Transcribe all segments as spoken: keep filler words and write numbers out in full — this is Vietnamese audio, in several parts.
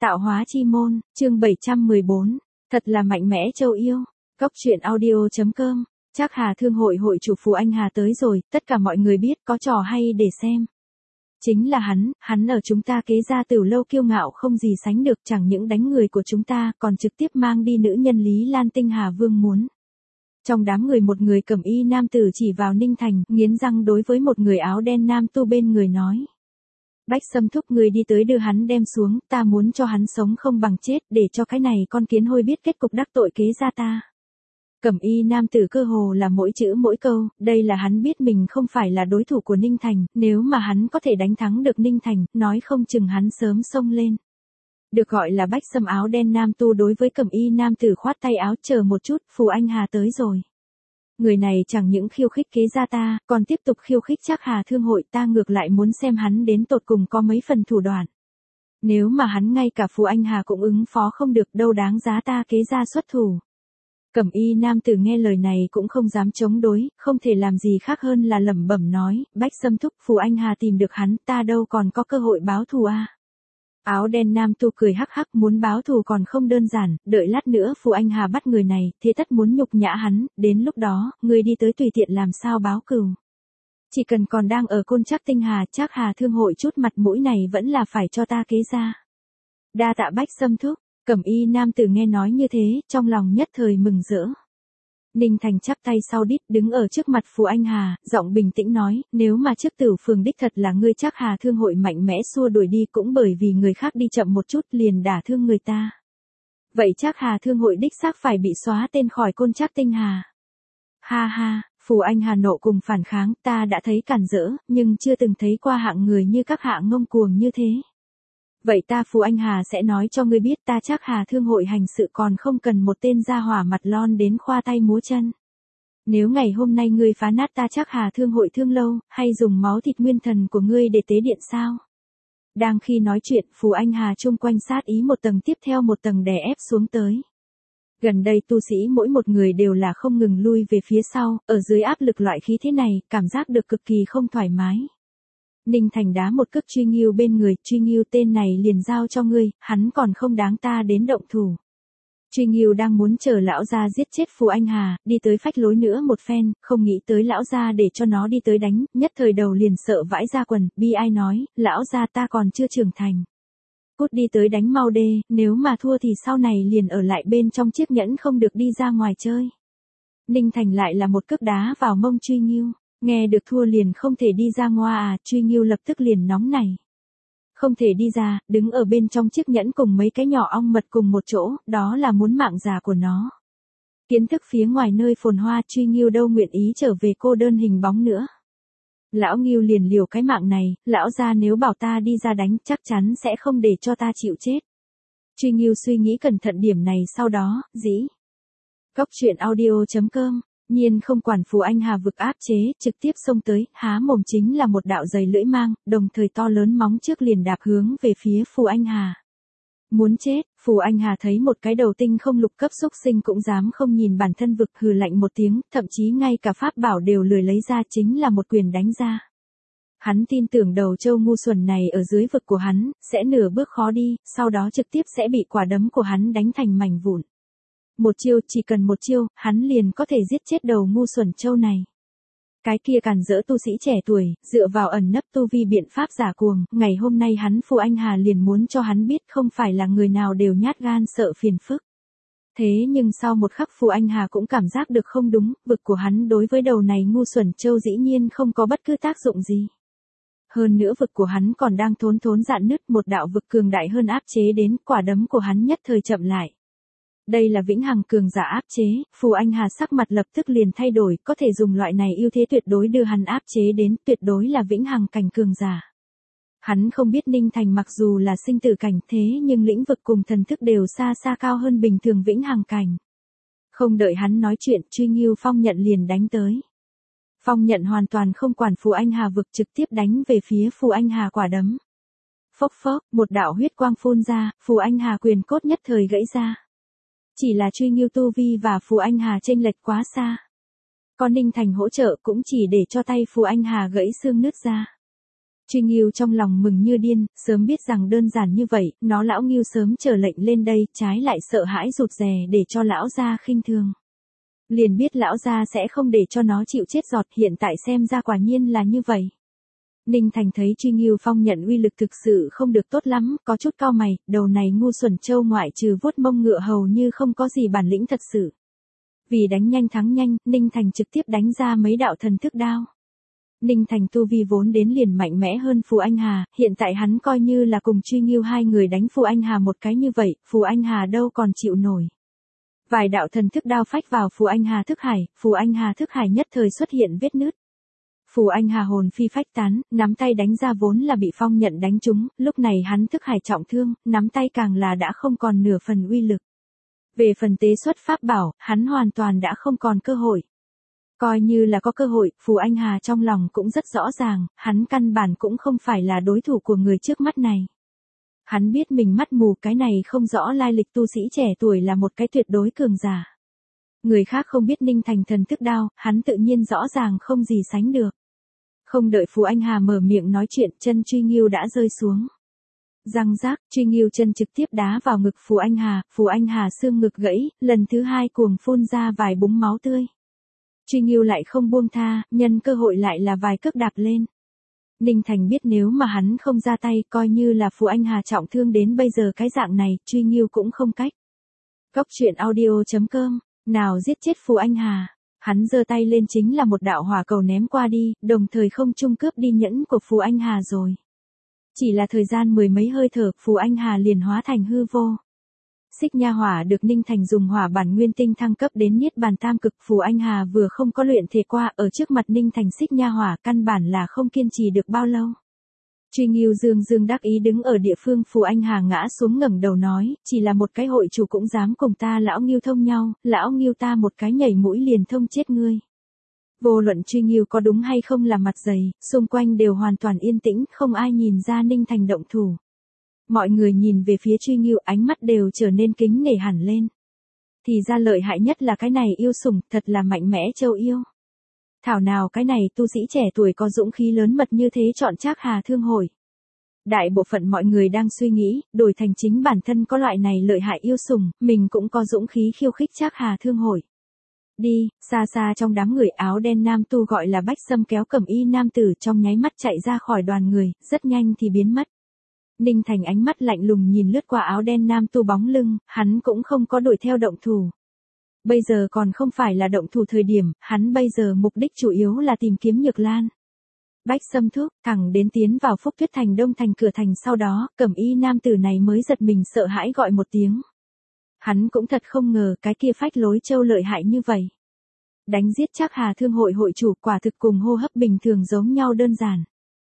Tạo hóa chi môn, chương bảy trăm mười bốn. Thật là mạnh mẽ châu yêu. Cốc truyện audio chấm com. Trác Hà Thương hội hội chủ Phù Anh Hà tới rồi, tất cả mọi người biết có trò hay để xem. Chính là hắn, hắn ở chúng ta kế gia từ lâu kiêu ngạo không gì sánh được, chẳng những đánh người của chúng ta, còn trực tiếp mang đi nữ nhân Lý Lan Tinh Hà Vương muốn. Trong đám người một người cẩm y nam tử chỉ vào Ninh Thành, nghiến răng đối với một người áo đen nam tu bên người nói. Bách Sâm thúc người đi tới đưa hắn đem xuống, ta muốn cho hắn sống không bằng chết, để cho cái này con kiến hôi biết kết cục đắc tội kế gia ta. Cẩm y nam tử cơ hồ là mỗi chữ mỗi câu, đây là hắn biết mình không phải là đối thủ của Ninh Thành, nếu mà hắn có thể đánh thắng được Ninh Thành, nói không chừng hắn sớm xông lên. Được gọi là Bách Sâm áo đen nam tu đối với cẩm y nam tử khoát tay áo, chờ một chút, Phù Anh Hà tới rồi. Người này chẳng những khiêu khích kế gia ta, còn tiếp tục khiêu khích Trác Hà Thương hội, ta ngược lại muốn xem hắn đến tột cùng có mấy phần thủ đoạn. Nếu mà hắn ngay cả Phù Anh Hà cũng ứng phó không được, đâu đáng giá ta kế gia xuất thủ. Cẩm y nam tử nghe lời này cũng không dám chống đối, không thể làm gì khác hơn là lẩm bẩm nói, Bách Sâm thúc, Phù Anh Hà tìm được hắn, ta đâu còn có cơ hội báo thù a. À. Áo đen nam tu cười hắc hắc, muốn báo thù còn không đơn giản, đợi lát nữa Phù Anh Hà bắt người này, thế tất muốn nhục nhã hắn, đến lúc đó, người đi tới tùy tiện làm sao báo cừu. Chỉ cần còn đang ở Côn Trác Tinh Hà, Trác Hà Thương hội chút mặt mũi này vẫn là phải cho ta kế ra. Đa tạ Bách Sâm thúc. Cẩm y nam tử nghe nói như thế, trong lòng nhất thời mừng rỡ. Ninh Thành chắp tay sau đít đứng ở trước mặt Phù Anh Hà, giọng bình tĩnh nói, nếu mà trước Tử Phường đích thật là ngươi Trác Hà Thương hội mạnh mẽ xua đuổi đi cũng bởi vì người khác đi chậm một chút liền đả thương người ta. Vậy Trác Hà Thương hội đích xác phải bị xóa tên khỏi Côn Trác Tinh Hà. Ha ha, Phù Anh Hà nộ cùng phản kháng, ta đã thấy cản rỡ, nhưng chưa từng thấy qua hạng người như các hạng ngông cuồng như thế. Vậy ta Phù Anh Hà sẽ nói cho ngươi biết ta Trác Hà Thương hội hành sự còn không cần một tên gia hỏa mặt lon đến khoa tay múa chân. Nếu ngày hôm nay ngươi phá nát ta Trác Hà Thương hội thương lâu, hay dùng máu thịt nguyên thần của ngươi để tế điện sao? Đang khi nói chuyện, Phù Anh Hà chung quanh sát ý một tầng tiếp theo một tầng đè ép xuống tới. Gần đây tu sĩ mỗi một người đều là không ngừng lui về phía sau, ở dưới áp lực loại khí thế này, cảm giác được cực kỳ không thoải mái. Ninh Thành đá một cước Truy Nghiêu bên người, Truy Nghiêu tên này liền giao cho ngươi, hắn còn không đáng ta đến động thủ. Truy Nghiêu đang muốn chờ lão gia giết chết Phù Anh Hà, đi tới phách lối nữa một phen, không nghĩ tới lão gia để cho nó đi tới đánh, nhất thời đầu liền sợ vãi ra quần, bi ai nói, lão gia ta còn chưa trưởng thành. Cút đi tới đánh mau đê, nếu mà thua thì sau này liền ở lại bên trong chiếc nhẫn không được đi ra ngoài chơi. Ninh Thành lại là một cước đá vào mông Truy Nghiêu. Nghe được thua liền không thể đi ra ngoài à, Truy Nghiêu lập tức liền nóng này. Không thể đi ra, đứng ở bên trong chiếc nhẫn cùng mấy cái nhỏ ong mật cùng một chỗ, đó là muốn mạng già của nó. Kiến thức phía ngoài nơi phồn hoa, Truy Nghiêu đâu nguyện ý trở về cô đơn hình bóng nữa. Lão Nghiêu liền liều cái mạng này, lão gia nếu bảo ta đi ra đánh chắc chắn sẽ không để cho ta chịu chết. Truy Nghiêu suy nghĩ cẩn thận điểm này sau đó, dĩ. Cốc truyện audio chấm com. Nhiên không quản Phù Anh Hà vực áp chế, trực tiếp xông tới, há mồm chính là một đạo dày lưỡi mang, đồng thời to lớn móng trước liền đạp hướng về phía Phù Anh Hà. Muốn chết, Phù Anh Hà thấy một cái đầu tinh không lục cấp xúc sinh cũng dám không nhìn bản thân vực, hừ lạnh một tiếng, thậm chí ngay cả pháp bảo đều lười lấy ra, chính là một quyền đánh ra. Hắn tin tưởng đầu trâu ngu xuẩn này ở dưới vực của hắn, sẽ nửa bước khó đi, sau đó trực tiếp sẽ bị quả đấm của hắn đánh thành mảnh vụn. Một chiêu, chỉ cần một chiêu, hắn liền có thể giết chết đầu ngu xuẩn trâu này. Cái kia càn rỡ tu sĩ trẻ tuổi, dựa vào ẩn nấp tu vi biện pháp giả cuồng, ngày hôm nay hắn Phù Anh Hà liền muốn cho hắn biết không phải là người nào đều nhát gan sợ phiền phức. Thế nhưng sau một khắc Phù Anh Hà cũng cảm giác được không đúng, vực của hắn đối với đầu này ngu xuẩn trâu dĩ nhiên không có bất cứ tác dụng gì. Hơn nữa vực của hắn còn đang thốn thốn rạn nứt, một đạo vực cường đại hơn áp chế đến, quả đấm của hắn nhất thời chậm lại. Đây là vĩnh hằng cường giả áp chế, Phù Anh Hà sắc mặt lập tức liền thay đổi, có thể dùng loại này ưu thế tuyệt đối đưa hắn áp chế đến, tuyệt đối là vĩnh hằng cảnh cường giả. Hắn không biết Ninh Thành mặc dù là sinh tử cảnh thế nhưng lĩnh vực cùng thần thức đều xa xa cao hơn bình thường vĩnh hằng cảnh. Không đợi hắn nói chuyện, Truy Nghiêu phong nhận liền đánh tới. Phong nhận hoàn toàn không quản Phù Anh Hà vực, trực tiếp đánh về phía Phù Anh Hà quả đấm. Phốc phốc, một đạo huyết quang phun ra, Phù Anh Hà quyền cốt nhất thời gãy ra. Chỉ là Truy Nghiêu tu vi và Phù Anh Hà chênh lệch quá xa. Còn Ninh Thành hỗ trợ cũng chỉ để cho tay Phù Anh Hà gãy xương nứt ra. Truy Ngưu trong lòng mừng như điên, sớm biết rằng đơn giản như vậy, nó lão Ngưu sớm chờ lệnh lên đây, trái lại sợ hãi rụt rè để cho lão gia khinh thường. Liền biết lão gia sẽ không để cho nó chịu chết giọt, hiện tại xem ra quả nhiên là như vậy. Ninh Thành thấy Truy Ngưu Phong nhận uy lực thực sự không được tốt lắm, có chút cau mày, đầu này ngu xuẩn trâu ngoại trừ vuốt mông ngựa hầu như không có gì bản lĩnh thật sự. Vì đánh nhanh thắng nhanh, Ninh Thành trực tiếp đánh ra mấy đạo thần thức đao. Ninh Thành tu vi vốn đến liền mạnh mẽ hơn Phù Anh Hà, hiện tại hắn coi như là cùng Truy Ngưu hai người đánh Phù Anh Hà một cái như vậy, Phù Anh Hà đâu còn chịu nổi. Vài đạo thần thức đao phách vào Phù Anh Hà thức hải, Phù Anh Hà thức hải nhất thời xuất hiện vết nứt. Phù Anh Hà hồn phi phách tán, nắm tay đánh ra vốn là bị phong nhận đánh trúng, lúc này hắn thức hải trọng thương, nắm tay càng là đã không còn nửa phần uy lực. Về phần tế xuất pháp bảo, hắn hoàn toàn đã không còn cơ hội. Coi như là có cơ hội, Phù Anh Hà trong lòng cũng rất rõ ràng, hắn căn bản cũng không phải là đối thủ của người trước mắt này. Hắn biết mình mắt mù, cái này không rõ lai lịch tu sĩ trẻ tuổi là một cái tuyệt đối cường giả. Người khác không biết Ninh Thành thần thức đao, hắn tự nhiên rõ ràng không gì sánh được. Không đợi Phù Anh Hà mở miệng nói chuyện, chân Truy Ngưu đã rơi xuống. Răng rác, Truy Ngưu chân trực tiếp đá vào ngực Phù Anh Hà, Phù Anh Hà xương ngực gãy, lần thứ hai cuồng phun ra vài búng máu tươi. Truy Ngưu lại không buông tha, nhân cơ hội lại là vài cước đạp lên. Ninh Thành biết nếu mà hắn không ra tay, coi như là Phù Anh Hà trọng thương đến bây giờ cái dạng này, Truy Ngưu cũng không cách. Cốc truyện audio chấm com, nào giết chết Phù Anh Hà. Hắn giơ tay lên chính là một đạo hỏa cầu ném qua đi, đồng thời không trung cướp đi nhẫn của Phù Anh Hà rồi. Chỉ là thời gian mười mấy hơi thở, Phù Anh Hà liền hóa thành hư vô. Xích nha hỏa được Ninh Thành dùng hỏa bản nguyên tinh thăng cấp đến niết bàn tam cực, Phù Anh Hà vừa không có luyện thể qua, ở trước mặt Ninh Thành xích nha hỏa căn bản là không kiên trì được bao lâu. Truy Ngưu dương dương đắc ý đứng ở địa phương Phù Anh Hà ngã xuống ngẩng đầu nói, chỉ là một cái hội chủ cũng dám cùng ta lão Ngưu thông nhau, lão Ngưu ta một cái nhảy mũi liền thông chết ngươi. Vô luận Truy Ngưu có đúng hay không là mặt dày, xung quanh đều hoàn toàn yên tĩnh, không ai nhìn ra Ninh Thành động thủ. Mọi người nhìn về phía Truy Ngưu, ánh mắt đều trở nên kính nể hẳn lên. Thì ra lợi hại nhất là cái này yêu sủng, thật là mạnh mẽ châu yêu. Thảo nào cái này tu sĩ trẻ tuổi có dũng khí lớn mật như thế chọn Trác Hà Thương Hội. Đại bộ phận mọi người đang suy nghĩ, đổi thành chính bản thân có loại này lợi hại yêu sủng, mình cũng có dũng khí khiêu khích Trác Hà Thương Hội. Đi, xa xa trong đám người áo đen nam tu gọi là Bách Sâm kéo cẩm y nam tử trong nháy mắt chạy ra khỏi đoàn người, rất nhanh thì biến mất. Ninh Thành ánh mắt lạnh lùng nhìn lướt qua áo đen nam tu bóng lưng, hắn cũng không có đuổi theo động thủ. Bây giờ còn không phải là động thủ thời điểm, hắn bây giờ mục đích chủ yếu là tìm kiếm Nhược Lan. Bách Sâm thúc, thẳng đến tiến vào Phúc Tuyết Thành Đông Thành cửa thành sau đó, cẩm y nam tử này mới giật mình sợ hãi gọi một tiếng. Hắn cũng thật không ngờ cái kia phách lối châu lợi hại như vậy. Đánh giết Trác Hà Thương Hội hội chủ quả thực cùng hô hấp bình thường giống nhau đơn giản.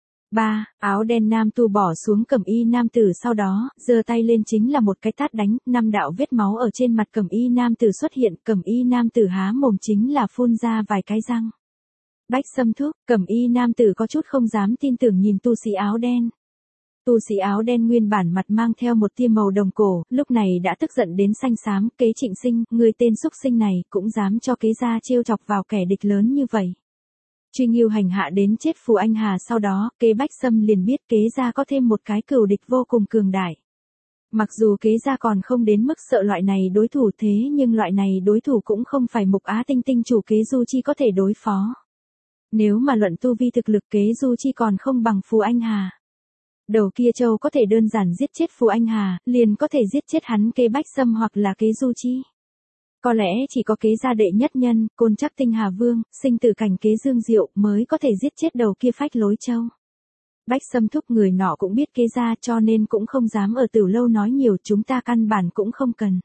Ba, áo đen nam tu bỏ xuống cẩm y nam tử sau đó, giơ tay lên chính là một cái tát đánh, năm đạo vết máu ở trên mặt cẩm y nam tử xuất hiện, cẩm y nam tử há mồm chính là phun ra vài cái răng. Bách Sâm thúc, cẩm y nam tử có chút không dám tin tưởng nhìn tu sĩ áo đen. Tu sĩ áo đen nguyên bản mặt mang theo một tia màu đồng cổ, lúc này đã tức giận đến xanh xám, kế Trịnh Sinh, người tên xúc sinh này, cũng dám cho kế gia trêu chọc vào kẻ địch lớn như vậy. Truy Ngưu hành hạ đến chết Phù Anh Hà sau đó, kế Bách Sâm liền biết kế gia có thêm một cái cừu địch vô cùng cường đại. Mặc dù kế gia còn không đến mức sợ loại này đối thủ thế nhưng loại này đối thủ cũng không phải Mục Á Tinh Tinh chủ kế Du Chi có thể đối phó. Nếu mà luận tu vi thực lực kế Du Chi còn không bằng Phù Anh Hà. Đầu kia châu có thể đơn giản giết chết Phù Anh Hà, liền có thể giết chết hắn kế Bách Sâm hoặc là kế Du Chi. Có lẽ chỉ có kế gia đệ nhất nhân, Côn Trắc Tinh Hà Vương, sinh tử cảnh kế Dương Diệu mới có thể giết chết đầu kia phách lối châu. Bách Sâm thúc người nọ cũng biết kế gia cho nên cũng không dám ở Tử Lâu nói nhiều, chúng ta căn bản cũng không cần.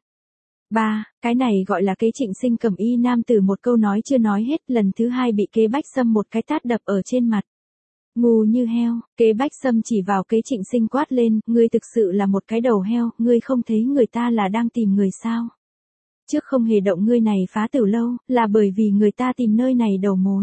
Ba, cái này gọi là kế Trịnh Sinh cẩm y nam tử một câu nói chưa nói hết, lần thứ hai bị kế Bách Sâm một cái tát đập ở trên mặt. Ngu như heo, kế Bách Sâm chỉ vào kế Trịnh Sinh quát lên, ngươi thực sự là một cái đầu heo, ngươi không thấy người ta là đang tìm người sao? Trước không hề động ngươi này phá Tử Lâu, là bởi vì người ta tìm nơi này đầu mối.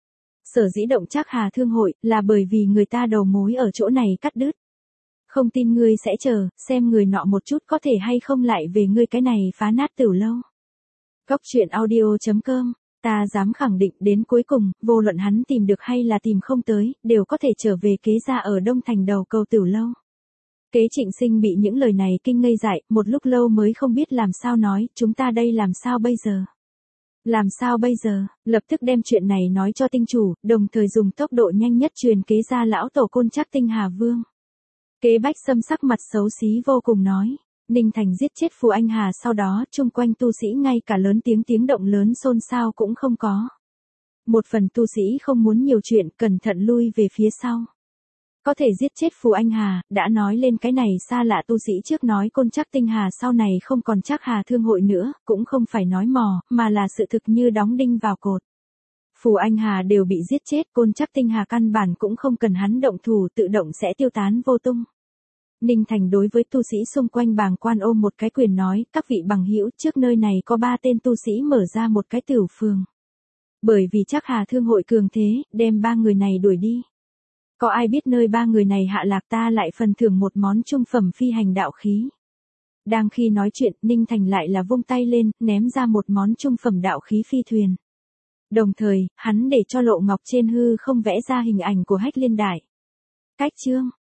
Sở dĩ động Trác Hà Thương Hội, là bởi vì người ta đầu mối ở chỗ này cắt đứt. Không tin ngươi sẽ chờ, xem người nọ một chút có thể hay không lại về ngươi cái này phá nát Tử Lâu. Cốc truyện audio chấm com Ta dám khẳng định đến cuối cùng, vô luận hắn tìm được hay là tìm không tới, đều có thể trở về kế gia ở Đông Thành đầu cầu Tử Lâu. Kế Trịnh Sinh bị những lời này kinh ngây dại, một lúc lâu mới không biết làm sao nói, chúng ta đây làm sao bây giờ? Làm sao bây giờ? Lập tức đem chuyện này nói cho tinh chủ, đồng thời dùng tốc độ nhanh nhất truyền kế gia lão tổ Côn Trắc Tinh Hà Vương. Kế Bách Sâm sắc mặt xấu xí vô cùng nói. Ninh Thành giết chết Phù Anh Hà sau đó, chung quanh tu sĩ ngay cả lớn tiếng tiếng động lớn xôn xao cũng không có. Một phần tu sĩ không muốn nhiều chuyện, cẩn thận lui về phía sau. Có thể giết chết Phù Anh Hà, đã nói lên cái này xa lạ tu sĩ trước nói Côn Trắc Tinh Hà sau này không còn Trắc Hà Thương hội nữa, cũng không phải nói mò, mà là sự thực như đóng đinh vào cột. Phù Anh Hà đều bị giết chết, Côn Trắc Tinh Hà căn bản cũng không cần hắn động thủ, tự động sẽ tiêu tán vô tung. Ninh Thành đối với tu sĩ xung quanh bàng quan ôm một cái quyền nói, các vị bằng hữu, trước nơi này có ba tên tu sĩ mở ra một cái tiểu phường. Bởi vì Trắc Hà Thương hội cường thế, đem ba người này đuổi đi. Có ai biết nơi ba người này hạ lạc, ta lại phần thưởng một món trung phẩm phi hành đạo khí. Đang khi nói chuyện, Ninh Thành lại là vung tay lên, ném ra một món trung phẩm đạo khí phi thuyền. Đồng thời, hắn để cho Lộ Ngọc trên hư không vẽ ra hình ảnh của Hách Liên Đại. Cách chương